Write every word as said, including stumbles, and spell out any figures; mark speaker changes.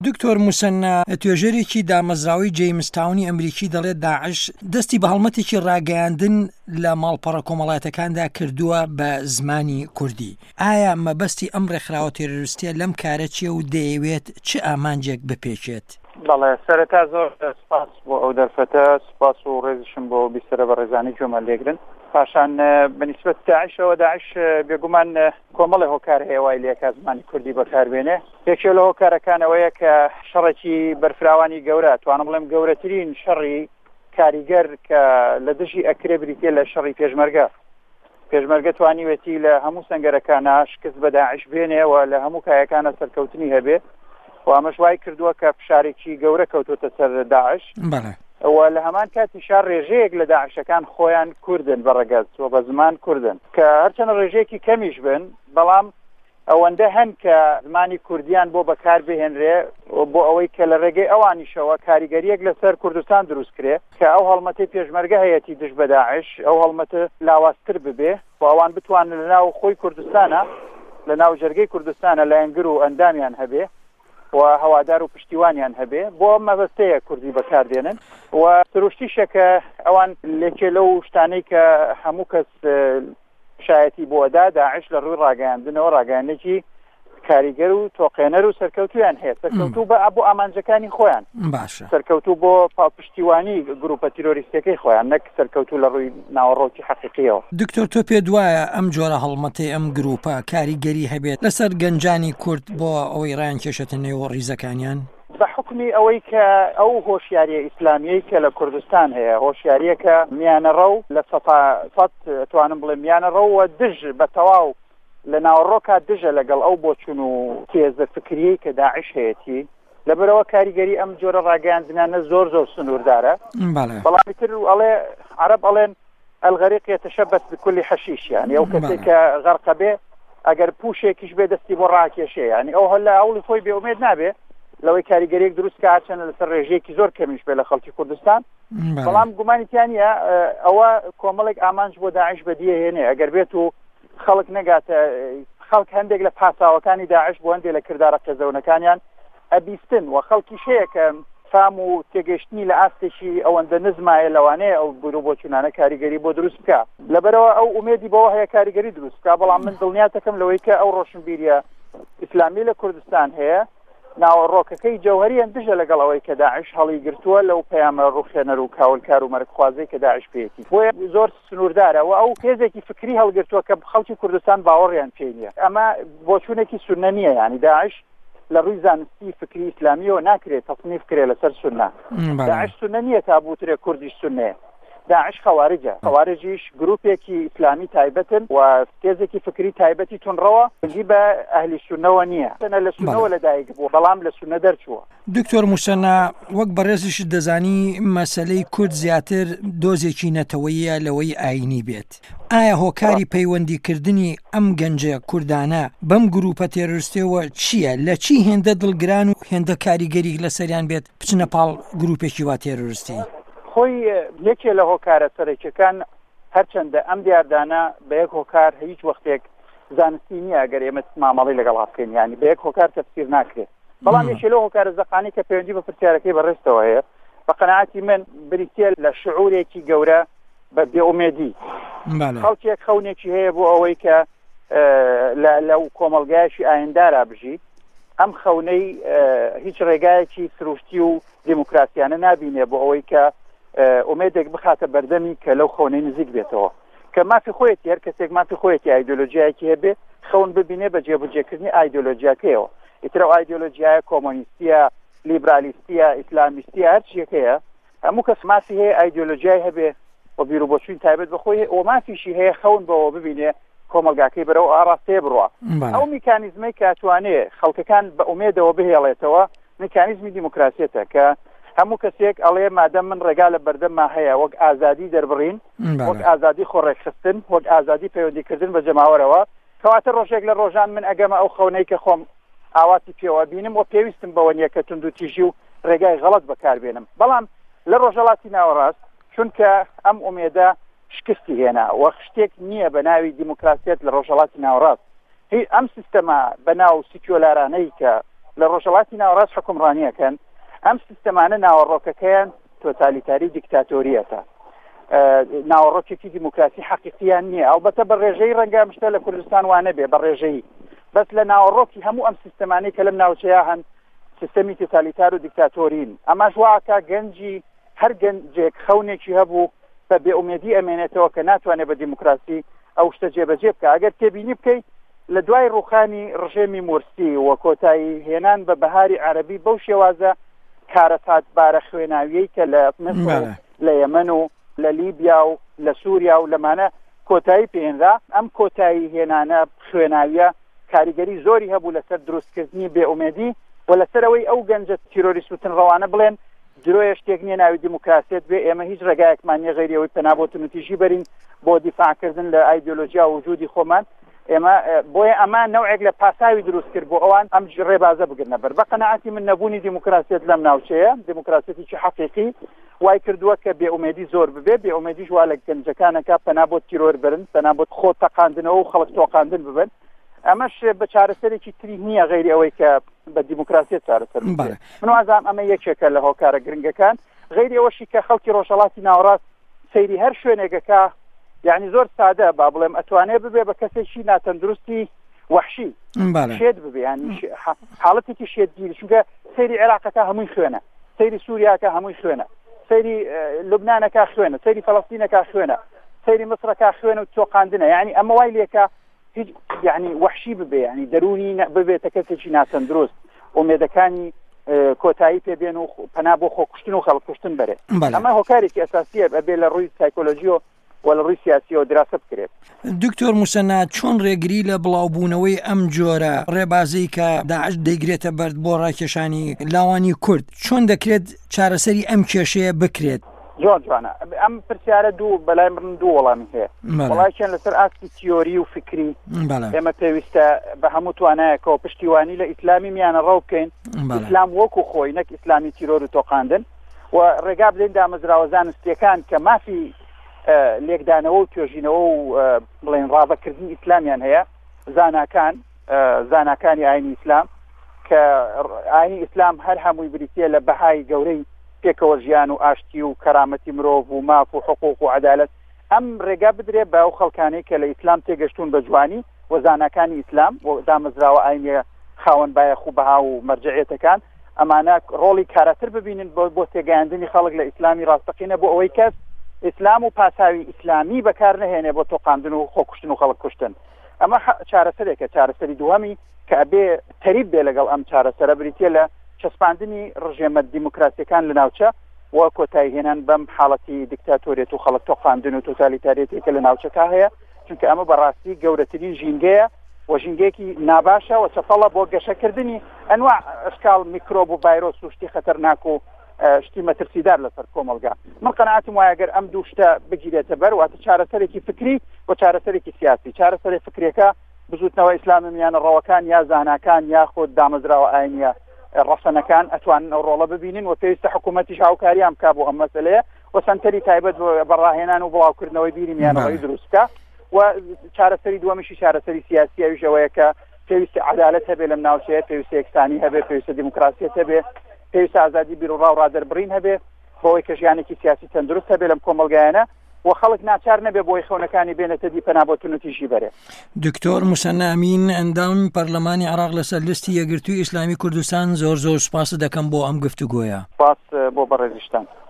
Speaker 1: دکتۆر موسەنا توێژەرێکی دامەزراوی جەیمستاونی ئەمریکی دەڵێت داعش دەستی بە هەڵمەتێکی ڕاگەیاندن لە ماڵپەڕە کۆمەڵایەتەکاندا کردووە بە زمانی کوردی. ئایا مەبەستی ئەم ڕێکخراوە تێرۆریستیە لەم کارە چیە و دەیەوێت چ ئامانجێک بپێچێت؟
Speaker 2: بەڵێ سەرەتا زۆر سپاس بۆ ئەو دەرفەتە، سپاس و ڕێزشم بۆ بیسەرە بە ڕێزانی جۆمە لێگرن. پاشان بەنسبەت داعشەوە داعش بێگومان کۆمەڵی هۆکار هەیە وای لێکا زمانی کوردی بەکاربێنێ. یەکێک لە هۆکارەکانەوەیە کە شەڕێکی بەرفراوانی گەورە، توانم بڵێم گەورەترین شەڕی کاریگەر کە لە دژی ئەکرێ بریتێ لە شەڕی پێشمەرگە. پێشمەرگە توانیوێتی لە هەموو سەنگەرەکانە شکست بە داعش بێنێ و لە هەموو کایەکانە سەرکەوتنی هەبێ و ئەمەش وای کردووە کە فشارێکی گەورە کەوتوتە سەر داعش. و لە هەمان کاتی شار ڕێژەیەک لە داعشەکان خۆیان کوردن بەڕێگەز و بە زمان کوردن کە هەرچەنە ڕێژەیەکی کەمیش بن، بەڵام ئەوەندە هەن کە زمانی کوردیان بۆ بەکار بهێنرێ بۆ ئەوەی کە لە ڕێگەی ئەوانیشەوە کاریگەریەک لەسەر کوردستان دروست کرێ کە ئەو هەڵمەتی پێشمەرگە هەیەتی دژ بە داعش ئەو هەڵمەتە لاوازتر ببێ و ئەوان بتوانن لەناو خۆی کوردستانە، لە ناو جەرگەی کوردستانە لایەنگر و ئەندامیان هەبێ و هەوادار و پشتیوانیان هەبێ بۆ مەبەستەیە کوردی بەکاردێنن و سروشتیشەکە ئەوان لێکێ لەو شتانەی کە هەموو کەس شایەتی بۆدا داعش لە ڕووی ڕاگەیاندنەوە ڕاگەیاندنێکی کاریگەر و تۆقێنەر و سەرکەوتویان هەیە، سەرکەوتوو بە بۆ ئامانجەکانی خۆیان،
Speaker 1: باشە
Speaker 2: سەرکەوتوو بۆ پشتیوانی گروپە تیرۆریستەکەی خۆیان، نەک سەرکەوتوو لە ڕووی ناوەڕۆکی حەقیقیەوە.
Speaker 1: دکتۆر تۆ پێ دوایە ئەم جۆرە هەڵمەتەی ئەم گروپە کاریگەری هەبێت لەسەر گەنجانی کورد بۆ ئەوەی ڕایان کێشێتە نێو ڕیزەکانیان؟
Speaker 2: بە حکمی ئەوەی کە ئەو هۆشیاریە ئیسلامیەی کە لە کوردستان هەیە، هۆشیاریەکە میانە ڕەو لە سەد توانم بڵێ میانە ڕەوە دژ بە تەواو لە ناوەڕۆکە دژە لەگەڵ ئەو بۆچون و تێزە فکریەی کە داعش هەیەتی، لەبەرەوە کاریگەری ئەم جۆرە ڕاگەیاندنانە زۆر زۆر سنووردارە. بەڵام تر ئەڵێ عەرەب ئەڵێن الغەریق یەتەشەبەث بكل حەشیش، یعنی ئەو کەسێک کە غەرقە بێ ئەگەر پوشێکیش بێ دەستی بۆ ڕاکێشێ، یعنی ئەو هەر لە ئەوڵی خۆی بێئومێد نابێ لەوەی کاریگەریەک دروست کە هاچەنە لەسەر ڕێژەیەکی زۆر کەمیش بێ لە خەڵکی کوردستان. بەڵام گومانیتیانە ئەوە کۆمەڵێک ئامانج بۆ داعش بەدیهێنێ، ئەگەر بێت و خەڵک نەگاتە خەڵک هەندێک لە پاساوەکانی داعش بۆ هەندێک لە کردارە قێزەونەکانیان ئەبیستن و خەڵکیش هەیە کە فام و تێگەشتنی لە ئاستێکی ئەوەندە نزمایە لەوانەیە ئەو بۆ بۆچونانە کاریگەری بۆ دروست بکە. لەبەرەوە ئەو ئومێدی بەوە هەیە کاریگەری دروست بکە، بەڵام من دڵنیاتەکەم لەوەی کە ئەو ڕۆشنبیریە ئیسلامی لە کوردستان هەیە، ناوەڕۆکەکەی جەوهەریان دژە لەگەڵ ئەوەی کە داعش هەڵی گرتووە لەو پەیامە ڕوخێنەر و کاولکار و مەرگخوازەی کە داعش پێێتی بۆیە زۆر سنووردارە و ئەو هێزێکی فکری هەڵگرتووە کە خەڵکی کوردستان باوەڕیان پێ نییە. ئەمە بۆچوونێکی سونە نییە، یعنی داعش لە ڕووی زانستی فکری ئیسلامیەوە ناکرێت تەصنیف کرێ لەسەر سونە. داعش سونە نییە تا بوترێ کوردیش سونەیە، داعش خەوارجە، خەوارجیش گروپێکی ئیسلامی تایبەتن و تێزێکی فکری تایبەتی تونڕەوە بەندی بە ئەهلی سونەوە نییە، لە سونەوە لەدایک بووە بەڵام لە سونە دەرچووە.
Speaker 1: دکتۆر موسەنا وەک بەڕێزیش دەزانی مەسەلەی کورد زیاتر دۆزێکی نەتەوەیە لەوەی ئاینی بێت. ئایا هۆکاری پەیوەندیکردنی ئەم گەنجە کوردانە بەم گروپە تێرۆریستیەوە چییە؟ لە چی هێندە دڵگران و هێندە کاریگەری لەسەریان بێت بچنە پاڵ گروپێکی وا تێرۆریستی؟
Speaker 2: خۆی یەکێ لە هۆکارە سەرەکیەکان هەرچەندە ئەم دیاردانە بە یەک هۆکار هیچ وەختێک زانستی نییە ئەگەر ئێمە مامەڵی لەگەڵ بکەین، یعنی بە یەک هۆکار تەفسیر ناکرێت. بەڵام یەکێ لەو هۆکارە زەقانی کە پەیوەندی بە پرسیارەکەی بەڕێستەوە هەیە، بە قەناعەتی من بریتیە لە شعورێکی گەورە بە بێئومێدی. خەڵکێک خەونێکی هەیە بۆ ئەوەی کە لەو کۆمەڵگایەکی ئایندارا بژی، ئەم خەونەی هیچ ڕێگایەکی سروشتی و دیموکراسیانە نابینێ بۆ ئەوەی کە ئومێدێک بخاتە بەردەمی کە لەو خەونەی نزیک بێتەوە، کە مافی خۆیەتی هەر کەسێک مافی خۆیەتی ئایدۆلۆژیایەکی هەبێ خەون ببینێ بە جێبەجێکردنی ئایدۆلۆژیاکەیەوە. ئیتر ئەو ئایدۆلۆژیایە کۆمۆنیستیە، لیبرالیستیە، ئیسلامیستیە، هەر چیەکەیە، هەموو کەس مافی هەیە ئایدۆلۆژیای هەبێ و بیرروبۆچووی تایبەت بەخۆی ئەو مافیشی هەیە خەون بەوە ببینێ کۆمەلگاکەی بەرەو ئاڕاستەیە بڕوە. ئەو میکانیزمەی کە ئەتوانێ خەڵکەکان بە ئومێدەوە بهێڵێتەوە میکانیزمی دیموکراسیەتە کە هەموو کەسێک ئەڵێ مادەم من ڕێگا لە بەردەمما هەیە وەک ئازادی دەربڕین، وەک ئازادی خۆڕێکخستن، وەک ئازادی پەیوەندیکردن بە جەماوەرەوە، کەواتە ڕۆژێک لە ڕۆژان من ئەگەمە ئەو خەونەی کە خۆم ئاواتی پێوە بینم و پێویستم بەوە نییە کە تونند و تیژی و ڕێگای غەڵەت بەکاربێنم. بەڵام لە ڕۆژهەڵاتی ناوەڕاست چونکە ئەم ئومێدە شکستی هێنا وە شتێک نییە بە ناوی دیموکراسیەت لە ڕۆژهەڵاتی ناوەڕاست. ئەم سیستەمە بە ناو سیکۆلارانەی کە لە ڕۆژهەڵاتی ناوەڕاست حکومڕانیەکەن ئەم سیستەمانە ناوەڕۆکەکەیان تۆتالیتاری دیکتاتۆریەتە ناوەڕۆکێکی دیموکراسی حەقیقییان نییە ئەڵبەتە بە ڕێژەی ڕەنگە مشتە لە کوردستان وانە بێ بە ڕێژەی بەس لە ناوەڕۆکی هەموو ئەم سیستەمانەی کە لەم ناوچەیە هەن سیستەمی تۆتالیتار و دیکتاتۆرین ئەماش واکە گەنجی هەر گەنجێک خەونێکی هەبوو بە بێئومێدی ئەمێنێتەوە کە ناتوانێت بە دیموکراسی ئەو شتە جێبەجێ بکە ئەگەر تێبینی بکەیت لە دوای ڕوخانی ڕژێمی مورسی وە کۆتایی هێنان بە بەهاری عەرەبی بەو شێوازە کارەساتبارە خوێناویەی کە لە مصر لە یەمەن و لە لیبیا و لە سووریا و لەمانە کۆتایی پێهێنرا ئەم کۆتایی هێنانە خوێناویە کاریگەری زۆری هەبوو لەسەر دروستکردنی بێئومێدی و لەسەرەوەی ئەو گەنجە تیرۆریست و تنڕەوانە بڵێن درۆیە شتێک نییە ناوی دیموکراسیت بێ ئێمە هیچ ڕێگایەکمان نییە غەیری ئەوەی پەنا بۆ تونوتیژی بەرین بۆ دیفاعکردن لە ئایدۆلۆژیا و وجودی خۆمان ئێمە بۆیە ئەمان نەوعێک لە پاساوی دروست کرد بۆ ئەوان ئەم ڕێبازە بگرنە بەر بە قەناعەتی من نەبوونی دیموکراسیت لەم ناوچەیە دیموکراسیەتێکی حەقیقی وای کردووە کە بێئومێدی زۆر ببێ بێئومێدیش وا لە گەنجەکانەکە پەنا بۆ تیرۆر برن پەنا بۆ خۆ تەقاندنەوە و خەڵک تۆقاندن ببن ئەمەش بە چارەسەرێکی تری نییە غەیری ئەوەی کە بە دیموکراسیت چارەسەر من وازام ئەمە یەکێکە لە هۆکارە گرنگەکان غەیری ئەوەشی کە خەڵکی ڕۆژهەڵاتی ناوەڕاست سەیری هەر شوێنێکەکە یعنی زۆر سادە با بڵێم ئەتوانێت ببێ بە کەسێکی ناتەندروستی وحشی شێت ببێ ینی حاڵەتێکی شێتگیری چونکە سەیری عێراقەکە هەمووی خوێنە سەیری سووریاکە هەمووی خوێنە سەیری لوبنانەکە خوێنە سەیری فەڵەستینەکە خوێنە سەیری مصرەکە خوێنە و تۆقاندنە یعنی ئەمە وای لێکە هیچ یعنی وحشی ببێ ینی دەرونی ببێتە کەسێکی ناتەندروست ئومێدەکانی کۆتایی پێبێن و پەنا بۆ خۆکوشتن و خەڵکوشتن بەرێ ئەمە هۆکارێکی ئەساسیە بەبێ لە ڕووی سایکۆلۆژی و وە لە ڕووی سیاسیەوە دراسە بکرێت.
Speaker 1: دکتۆر موسەنا چۆن ڕێگری لە بڵاوبوونەوەی ئەم جۆرە ڕێبازەی کە داعش دەیگرێتە بەرد بۆ ڕاکێشانی لاوانی کورد چۆن دەکرێت چارەسەری ئەم کێشەیە بکرێت؟
Speaker 2: زۆر جوانە ئەم پرسیارە دوو بەلای من دوو وەڵامی هەیە وەڵایەکیان لەسەر ئاستی تیۆری و فکری ئێمە پێویستە بە هەموو توانایەکەوە پشتیوانی لە ئیسلامی میانە ڕەو بکەین ئیسلام وەکو خۆی نەک ئیسلامی تیرۆر و تۆقاندن و ڕێگا بدەین دامەزراوە زانستیەکان کە مافی لێکدانەوە و توێژینەوە و بڵێن ڕابەکردنی ئیسلامیان هەیە زاناکان زاناکانی ئاینی ئیسلام کە ئاینی ئیسلام هەر هەمووی بریتیە لە بەهای گەورەی پێکەوە ژیان و ئاشتی و کەرامەتی مرۆڤ و ماف و حقوق و عەدالەت ئەم ڕێگا بدرێت بە ئەو خەڵکانەی کە لە ئیسلام تێگەشتون بە جوانی و زاناکانی ئیسلام و دامەزراوە ئاینی خاوەن بایەخ و بەها و مەرجعیەتەکان ئەمانە ڕۆڵی کارەتر ببینن بۆ تێگەیاندنی خەڵک لە ئیسلامی ڕاستەقینە بۆ ئەوەی کەس ئیسلام و پاساوی ئیسلامی بەکار نهێنێ بۆ تۆقاندن و خۆکوشتن و خەڵک کوشتن ئەمە چارەسەرێکە چارەسەری دووەمی کە ئەبێ تەریب بێ لەگەڵ ئەم چارەسەرە بریتە لە چەسپاندنی ڕژێمە دیموکراسیەکان لە ناوچە و کۆتایی هێنان بەم حاڵەتی دیکتاتۆریەت و خەڵک تۆقاندن و تۆتالیتاریەتێکە لە ناوچەکە هەیە چونکە ئەمە بەڕاستی گەورەترین ژینگەیە و ژینگەیەکی ناباشە و چەپەڵە بۆ گەشەکردنی ئەنواع ئەشکال میکرۆب و ڤایرۆس و شتی خەتەرناک و شتی مەترسیدار لەسەر کۆمەلگا من قەناعەتم وایە ئەگەر ئەم دوو شتە بگیرێتە بەر واتە چارەسەرێکی فکری و چارەسەرێکی سیاسی چارەسەری فکرێکە بزوتنەوە ئیسلامی میانە ڕەوەکان یا زاناکان یا خۆ دامەزراوە ئاینیە ڕەسەنەکان ئەتوانن ئەو ڕۆڵە ببینن و پێویستە حکوومەتیش هاوکاریان بکا بۆ ئەم مەسەلەیە و سەنتەری تایبەت بەڕاهێنان و بڵاوکردنەوەی بیری میانەوەی دروستکە و چارەسەری دووەمیشی چارەسەری سیاسیەویش ئەوەیە کە پێویستە عەدالەت هەبێ لەم ناوچەیە پێویستە یەکسانی هەبێ پێویستە دیموکراسیەت هەبێ پێویستە ئازادی بیر و ڕاو ڕادەربڕین هەبێ بۆەوەی کە ژیانێکی سیاسی تەندروست هەبێ لەم کۆمەلگایانە و خەڵک ناچار نەبێ بۆی خەونەکانی بێنێتە دی پەنا بۆ تونوتیژی بەرێ.
Speaker 1: دکتۆر موسەنا ئەمین ئەندامی پەرلەمانی عێراق لەسەر لیستی یەکگرتووی ئیسلامی کوردستان زۆر زۆر سوپاس دەکەم بۆ ئەم گفتوگۆیە.
Speaker 2: سپاس بۆ بەڕێزیشتان.